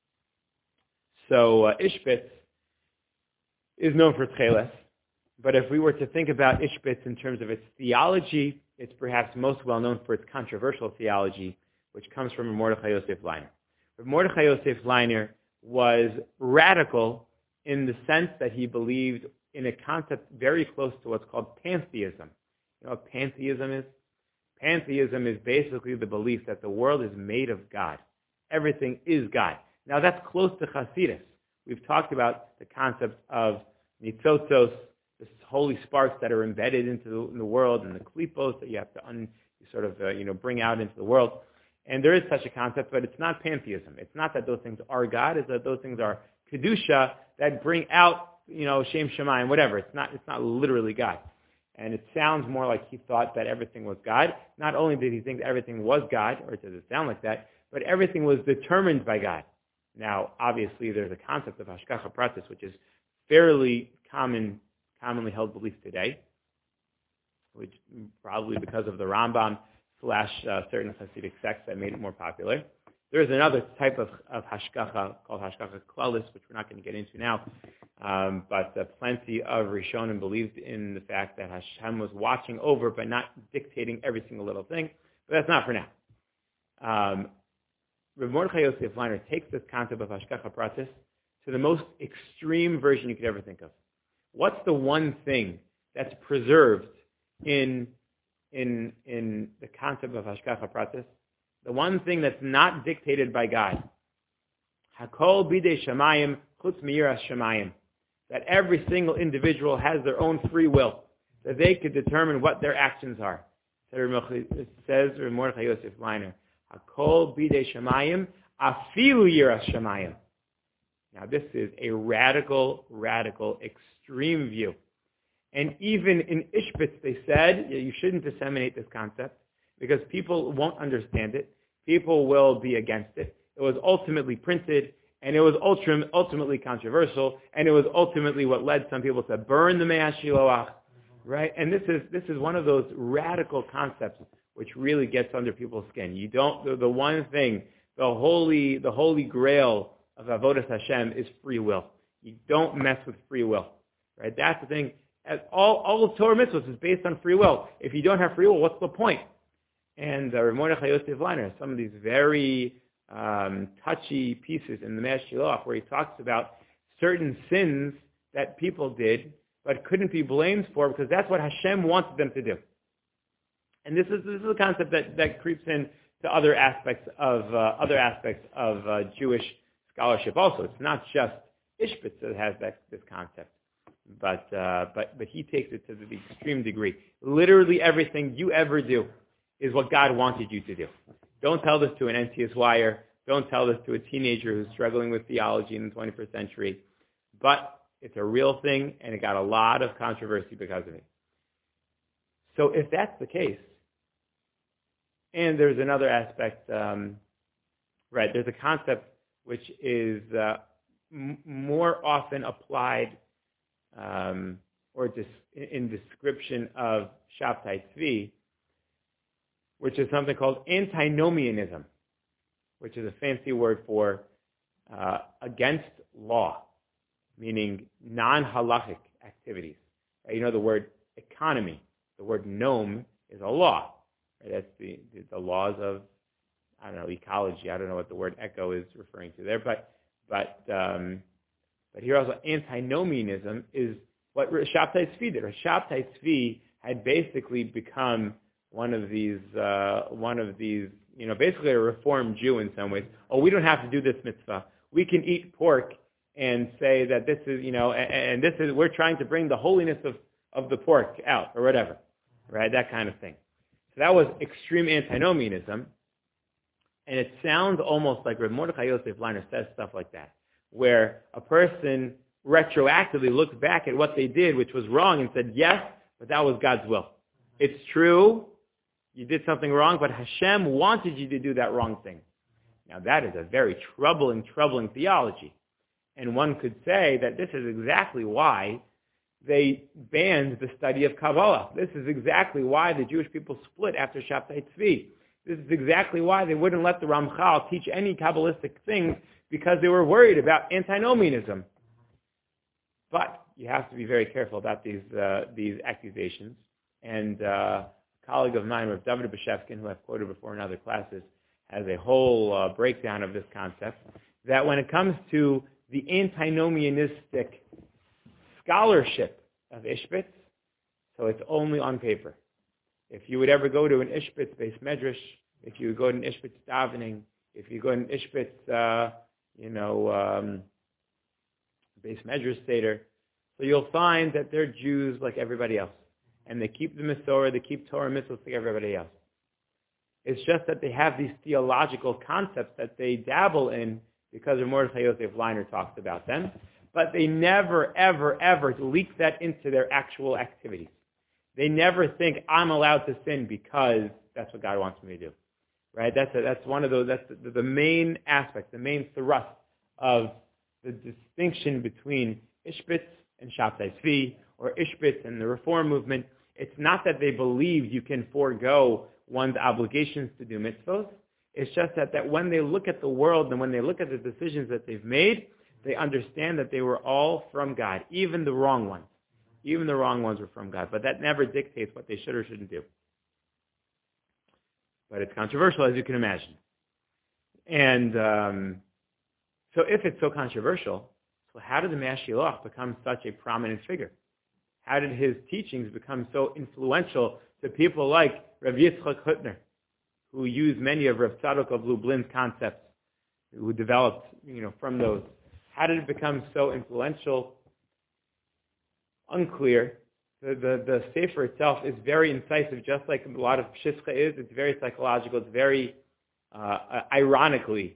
so Ishbitz is known for tcheles, but if we were to think about Ishbitz in terms of its theology, it's perhaps most well known for its controversial theology, which comes from Mordechai Yosef Leiner. Mordechai Yosef Leiner was radical in the sense that he believed in a concept very close to what's called pantheism. You know what pantheism is? Pantheism is basically the belief that the world is made of God. Everything is God. Now that's close to Hasidus. We've talked about the concept of nitzotzos, the holy sparks that are embedded in the world, and the klipos that you have to bring out into the world. And there is such a concept, but it's not pantheism. It's not that those things are God, it's that those things are kedusha that bring out, Shem Shemayim, whatever. It's not literally God. And it sounds more like he thought that everything was God. Not only did he think that everything was God, or does it sound like that, but everything was determined by God. Now, obviously, there's a concept of hashgacha pratis, which is fairly commonly held belief today, which probably because of the Rambam / certain Hasidic sects that made it more popular. There's another type of hashgacha called hashgacha klalis, which we're not going to get into now, but plenty of Rishonim believed in the fact that Hashem was watching over but not dictating every single little thing. But that's not for now. Rav Mordechai Yosef Leiner takes this concept of hashgacha pratis to the most extreme version you could ever think of. What's the one thing that's preserved in the concept of hashgacha pratis? The one thing that's not dictated by God. Hakol bidei shamayim chutz miyiras shamayim. That every single individual has their own free will, that they could determine what their actions are. It says Rav Mordechai Yosef Leiner, Hakol bidei shamayim afilu yiras shamayim. Now this is a radical, extreme view. And even in Ishbitz they said, you shouldn't disseminate this concept because people won't understand it. People will be against it. It was ultimately printed, and it was ultimately controversial, and it was ultimately what led some people to burn the Mei HaShiloach, right? And this is one of those radical concepts which really gets under people's skin. The one thing, the holy grail of Avodas Hashem is free will. You don't mess with free will, right? That's the thing. All of Torah mitzvahs is based on free will. If you don't have free will, what's the point? And Rav Mordechai Yosef Leiner, some of these very touchy pieces in the Mei HaShiloach where he talks about certain sins that people did but couldn't be blamed for because that's what Hashem wanted them to do. And this is a concept that creeps in to other aspects of Jewish scholarship also. It's not just Ishbitz that has this concept, but he takes it to the extreme degree. Literally everything you ever do is what God wanted you to do. Don't tell this to an NCSYer. Don't tell this to a teenager who's struggling with theology in the 21st century. But it's a real thing, and it got a lot of controversy because of it. So if that's the case, and there's another aspect, there's a concept which is more often applied in description of Shabtai Tzvi, which is something called antinomianism, which is a fancy word for against law, meaning non-halachic activities. Right? You know the word economy. The word nom is a law. Right? That's the laws of, ecology. I don't know what the word eco is referring to there, but here also antinomianism is what Shabtai Tzvi did. Shabtai Tzvi had basically become one of these, basically a reformed Jew in some ways. Oh, we don't have to do this mitzvah. We can eat pork and say that this is, and this is, we're trying to bring the holiness of the pork out or whatever, right? That kind of thing. So that was extreme antinomianism. And it sounds almost like Rav Mordechai Yosef Leiner says stuff like that, where a person retroactively looked back at what they did, which was wrong, and said, yes, but that was God's will. It's true, you did something wrong, but Hashem wanted you to do that wrong thing. Now that is a very troubling theology. And one could say that this is exactly why they banned the study of Kabbalah. This is exactly why the Jewish people split after Shabtai Tzvi. This is exactly why they wouldn't let the Ramchal teach any Kabbalistic things because they were worried about antinomianism. But you have to be very careful about these accusations. And a colleague of mine, Rav David Beshefkin, who I've quoted before in other classes, has a whole breakdown of this concept, that when it comes to the antinomianistic scholarship of Ishbitz, so it's only on paper. If you would ever go to an Ishbitz base medrash, if you would go to an Ishbitz davening, if you go to an Ishbitz, base medrash seder, so you'll find that they're Jews like everybody else. And they keep the Masorah, they keep Torah mitzvahs like everybody else. It's just that they have these theological concepts that they dabble in because Mordechai Yosef Leiner talks about them, but they never, ever, ever leak that into their actual activities. They never think, I'm allowed to sin because that's what God wants me to do. Right? That's one of those, that's the main aspect, the main thrust of the distinction between Ishbitz and Shabtai Tzvi, or Ishbitz and the Reform movement. It's not that they believe you can forego one's obligations to do mitzvot. It's just that when they look at the world and when they look at the decisions that they've made, they understand that they were all from God, even the wrong ones. Even the wrong ones were from God. But that never dictates what they should or shouldn't do. But it's controversial, as you can imagine. And so if it's so controversial, so how did the Mea Shiloach become such a prominent figure? How did his teachings become so influential to people like Rav Yitzchak Hutner, who used many of Rav Tzadok of Lublin's concepts, who developed, from those? How did it become so influential? Unclear. The Sefer itself is very incisive, just like a lot of Pshischa is. It's very psychological. It's very, ironically,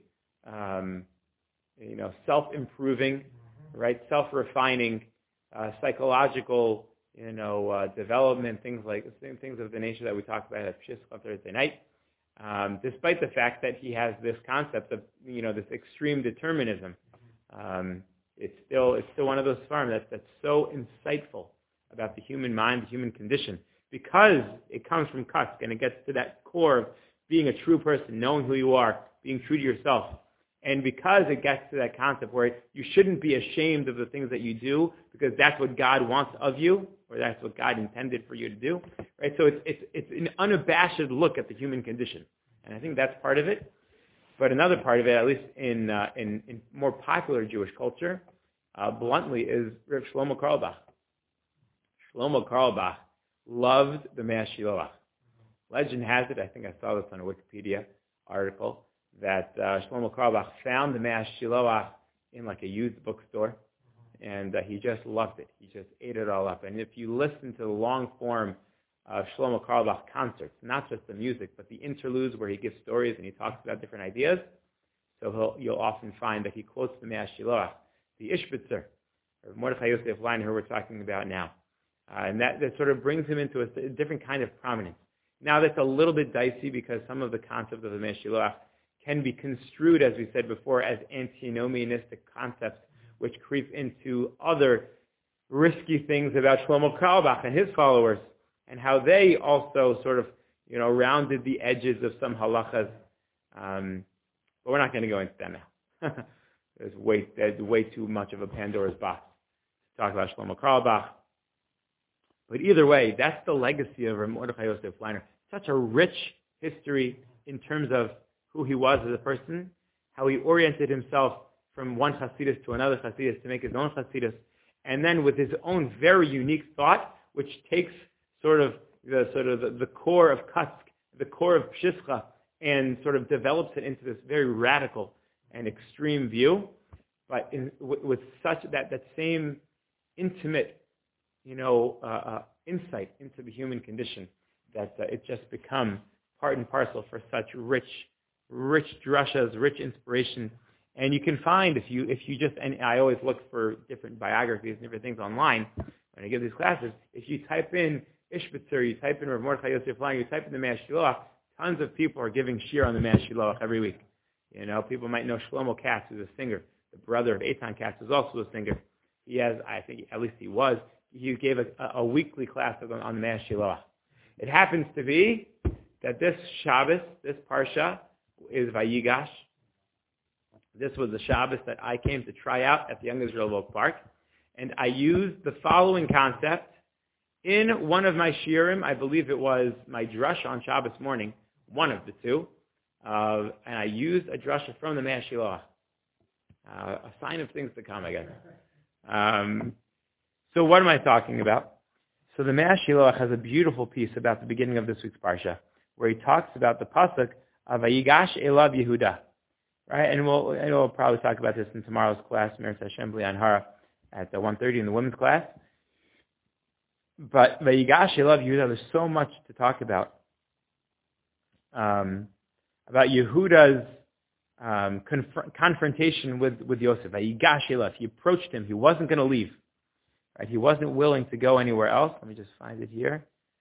self-improving, right? Self-refining, psychological, development, things of the nature that we talked about at Pshischa on Thursday night. Despite the fact that he has this concept of, this extreme determinism, it's still one of those farms that's so insightful about the human mind, the human condition, because it comes from Kusk and it gets to that core of being a true person, knowing who you are, being true to yourself. And because it gets to that concept where you shouldn't be ashamed of the things that you do because that's what God wants of you, or that's what God intended for you to do, right? So it's an unabashed look at the human condition. And I think that's part of it. But another part of it, at least in more popular Jewish culture, bluntly, is Rav Shlomo Carlebach. Shlomo Carlebach loved the Mea Shiloach. Legend has it, I think I saw this on a Wikipedia article, that Shlomo Carlebach found the Mea Shiloach in like a used bookstore, and he just loved it. He just ate it all up. And if you listen to the long form of Shlomo Carlebach concerts, not just the music, but the interludes where he gives stories and he talks about different ideas, so you'll often find that he quotes the Mea Shiloach, the Ishbitzer, or Mordechai Yosef Leiner, who we're talking about now. And that sort of brings him into a different kind of prominence. Now that's a little bit dicey because some of the concepts of the Mea Shiloach can be construed, as we said before, as antinomianistic concepts, which creep into other risky things about Shlomo Carlebach and his followers, and how they also sort of, rounded the edges of some halachas. But we're not going to go into that now. There's way too much of a Pandora's box to talk about Shlomo Carlebach. But either way, that's the legacy of Mordechai Yosef Leiner. Such a rich history in terms of who he was as a person, how he oriented himself from one Hasidus to another Hasidus to make his own Hasidus, and then with his own very unique thought, which takes the core of Kusk, the core of Pshischa, and sort of develops it into this very radical and extreme view, but with such that same intimate, insight into the human condition, that it just becomes part and parcel for such rich drushas, rich inspiration. And you can find if you just, and I always look for different biographies and different things online when I give these classes. If you type in Ishbitzer, you type in Rav Mordechai Yosef Leiner, you type in the Mea Shiloach, tons of people are giving shir on the Mea Shiloach every week. People might know Shlomo Katz, who's a singer, the brother of Eitan Katz, who's also a singer. He has, I think, at least he gave a weekly class on the Mea Shiloach. It happens to be that this Shabbos, this Parsha, is Vayigash. This was the Shabbos that I came to try out at the Young Israel Oak Park, and I used the following concept in one of my shiurim. I believe it was my drasha on Shabbos morning, one of the two, and I used a drasha from the Mea Shiloach, a sign of things to come, I guess. So what am I talking about? So the Mea Shiloach has a beautiful piece about the beginning of this week's Parsha, where he talks about the pasuk of Vayigash Elav Yehuda. Right, and we'll probably talk about this in tomorrow's class, Meretz Hashem B'Lian Hara, at 1:30 in the women's class. But Vayigash Elav Yehuda, there's so much to talk about Yehuda's confrontation with Yosef. Vayigash elav. He approached him. He wasn't going to leave. Right? He wasn't willing to go anywhere else. Let me just find it here.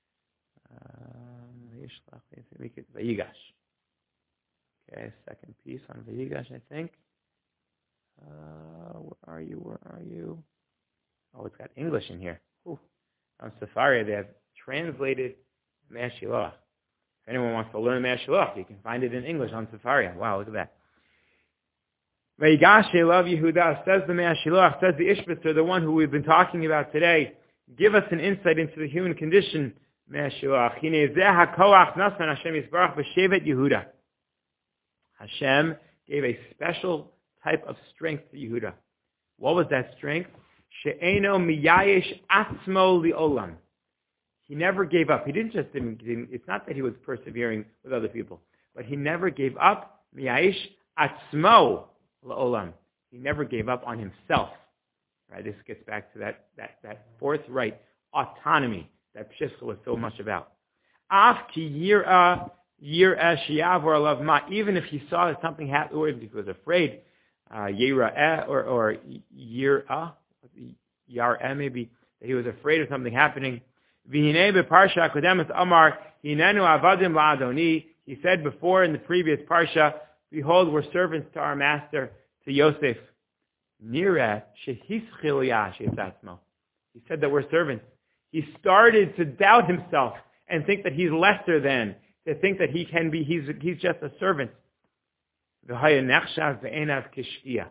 Vayigash. Okay, second piece on Vayigash, I think. Where are you? Oh, it's got English in here. Ooh. On Sefaria, they have translated Mea Shiloach. If anyone wants to learn Mea Shiloach, you can find it in English on Sefaria. Wow, look at that. Vayigash elav Yehuda, says the Mea Shiloach, says the Ishbitzer, the one who we've been talking about today. Give us an insight into the human condition, Mea Shiloach. Hine zeh hakoach nasman Hashem Yisbarach b'shevet Yehuda. Hashem gave a special type of strength to Yehuda. What was that strength? She'eno miyayesh atzmo li'olam. He never gave up. He didn't just, it's not that he was persevering with other people, but he never gave up. Miyayesh atzmo li'olam. He never gave up on himself. Right? This gets back to that forthright autonomy that Pshishka was so much about. Af ki yir'ah shi'avor alav ma. Even if he saw that something happened, or if he was afraid, yir'ah or yir'ah, yar'eh maybe, that he was afraid of something happening. V'hinei beparsha kodemes amar hinenu avadim la'adoni. He said before in the previous parsha, behold, we're servants to our master, to Yosef. Nireh shehischil yashes atzmo. He said that we're servants. He started to doubt himself and think that he's lesser than, to think that he's just a servant. V'haya nechshav ve'enav kishkia.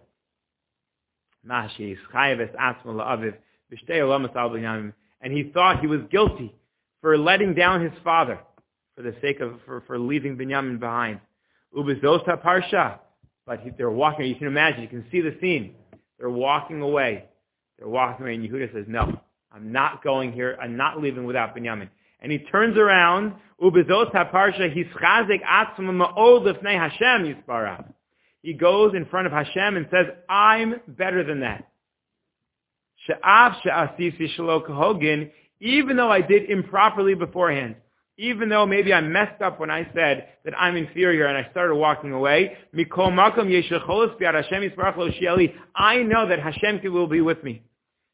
And he thought he was guilty for letting down his father for the sake of for leaving Binyamin behind. Ubezota parsha, but they're walking. You can imagine. You can see the scene. They're walking away. And Yehuda says, "No, I'm not going here. I'm not leaving without Binyamin." And he turns around. Ubezota parsha hischazek atzma ma'od lefnei Hashem yisbarav. He goes in front of Hashem and says, I'm better than that. Even though I did improperly beforehand, even though maybe I messed up when I said that I'm inferior and I started walking away, I know that Hashem will be with me.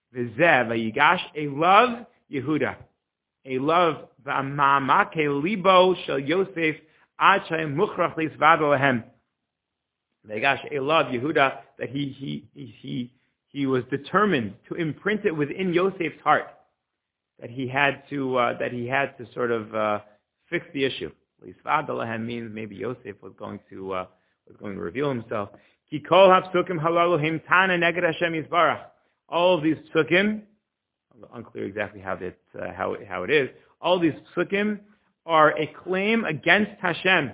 A love Yehuda. A love libo shel Yosef ad shayim mukhrach lisvad lahem. A love Yehuda, that he was determined to imprint it within Yosef's heart, that he had to sort of fix the issue. Lisvad lahem means maybe Yosef was going to reveal himself. Ki kol hapsukim halalu himtana neged Hashem yisbarach. All of these psukim, unclear exactly how it is. All these psukim are a claim against Hashem.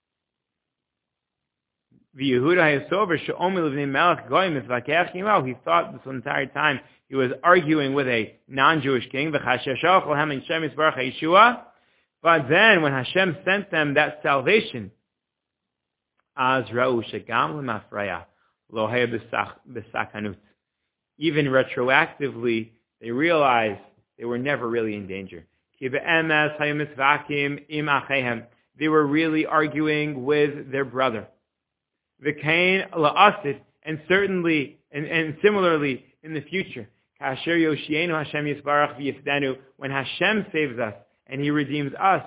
He thought this entire time he was arguing with a non-Jewish king. But then when Hashem sent them that salvation, even retroactively, they realized they were never really in danger. They were really arguing with their brother. And certainly, and similarly in the future, when Hashem saves us and He redeems us,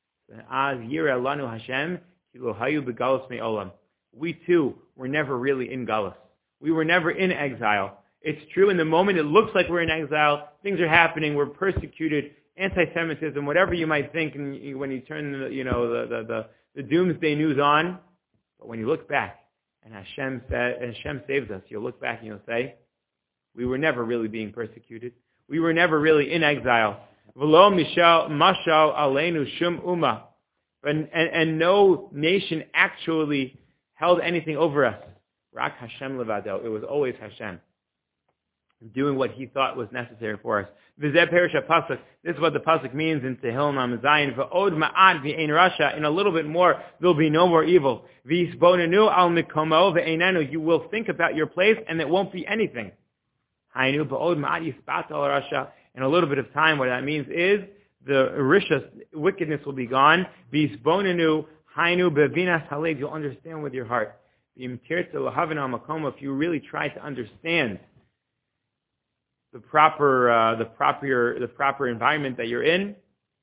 we too were never really in Galus. We were never in exile. It's true, in the moment it looks like we're in exile, things are happening, we're persecuted, anti-Semitism, whatever you might think when you turn the doomsday news on. But when you look back, and Hashem saves us, you'll look back and you'll say, we were never really being persecuted. We were never really in exile. V'lo mashal aleinu shum umma. And no nation actually held anything over us. Rak Hashem levado. It was always Hashem doing what He thought was necessary for us. V'zeh perish pasuk. This is what the pasuk means in Tehillim Zayin. V'od ma'ad v'ein rasha. In a little bit more, there'll be no more evil. V'yisbonenu al mikomo v'einenu. You will think about your place, and it won't be anything. Hainu b'od ma'ad yispat al rasha. In a little bit of time, what that means is the rishas, wickedness will be gone. V'yisbonenu hainu bevinas halev. You'll understand with your heart. If you really try to understand the proper environment that you're in,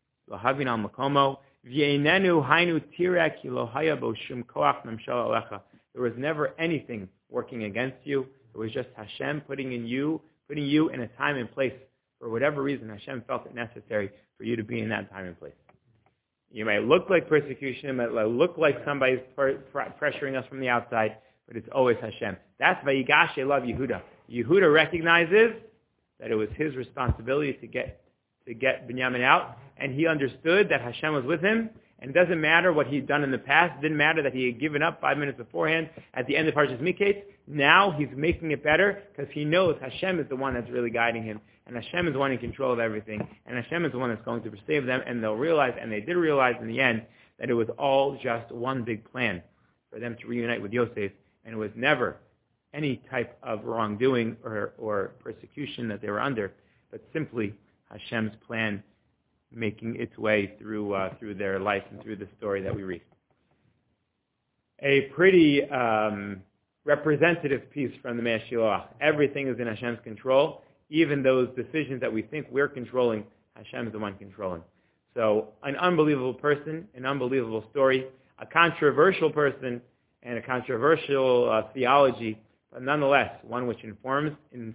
there was never anything working against you. It was just Hashem putting you in a time and place. For whatever reason, Hashem felt it necessary for you to be in that time and place. You may look like persecution, it might look like somebody's pressuring us from the outside, but it's always Hashem. That's Vayigash Elav Yehuda. Yehuda recognizes that it was his responsibility to get Binyamin out, and he understood that Hashem was with him, and it doesn't matter what he'd done in the past. It didn't matter that he had given up 5 minutes beforehand at the end of Parshas Miketz. Now he's making it better because he knows Hashem is the one that's really guiding him, and Hashem is the one in control of everything, and Hashem is the one that's going to save them, and they'll realize, and they did realize in the end, that it was all just one big plan for them to reunite with Yosef, and it was never any type of wrongdoing or persecution that they were under, but simply Hashem's plan making its way through their life and through the story that we read. A pretty representative piece from the Mei Shiloach. Everything is in Hashem's control. Even those decisions that we think we're controlling, Hashem is the one controlling. So an unbelievable person, an unbelievable story, a controversial person, and a controversial theology, but nonetheless, one which informs,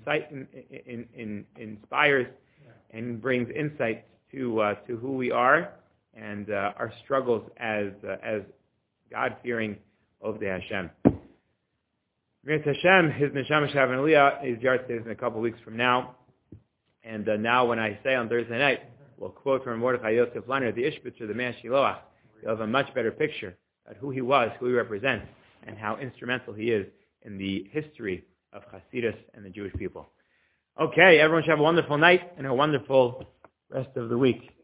inspires, and brings insight to who we are and our struggles as God-fearing Ovdei Hashem. Hashem, his Neshama Shavan Aliyah, his yard stays in a couple of weeks from now. And now when I say on Thursday night, we'll quote from Mordechai Yosef Leiner, the Ishbitzer, the Mei Shiloach, you'll have a much better picture of who he was, who he represents, and how instrumental he is in the history of Hasidus and the Jewish people. Okay, everyone should have a wonderful night and a wonderful rest of the week.